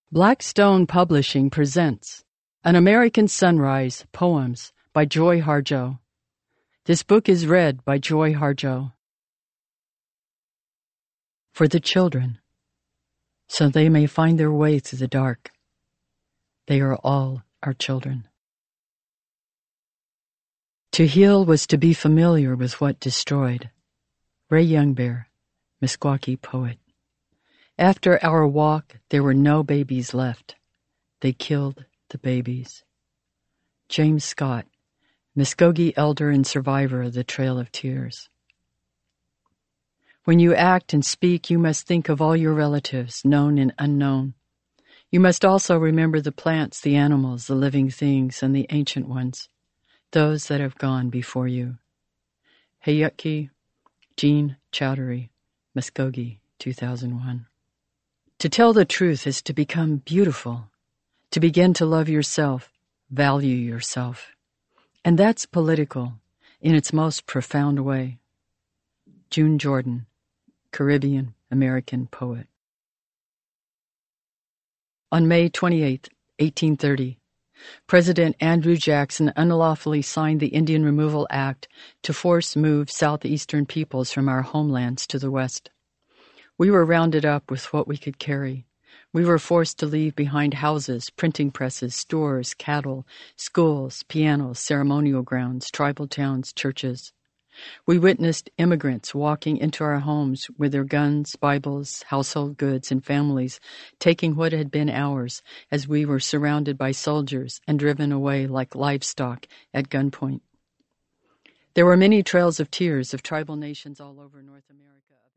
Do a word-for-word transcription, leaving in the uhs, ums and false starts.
Blackstone Publishing presents An American Sunrise, Poems by Joy Harjo. This book is read by Joy Harjo. For the children, so they may find their way through the dark. They are all our children. To heal was to be familiar with what destroyed. Ray Youngbear, Meskwaki poet. After our walk, there were no babies left. They killed the babies. James Scott, Muskogee elder and survivor of the Trail of Tears. When you act and speak, you must think of all your relatives, known and unknown. You must also remember the plants, the animals, the living things, and the ancient ones, those that have gone before you. Hayutki, Jean Chowdhury, Muskogee, two thousand one. To tell the truth is to become beautiful, to begin to love yourself, value yourself. And that's political in its most profound way. June Jordan, Caribbean American poet. On May twenty-eighth, eighteen thirty, President Andrew Jackson unlawfully signed the Indian Removal Act to force move southeastern peoples from our homelands to the west. We were rounded up with what we could carry. We were forced to leave behind houses, printing presses, stores, cattle, schools, pianos, ceremonial grounds, tribal towns, churches. We witnessed immigrants walking into our homes with their guns, Bibles, household goods, and families, taking what had been ours as we were surrounded by soldiers and driven away like livestock at gunpoint. There were many trails of tears of tribal nations all over North America.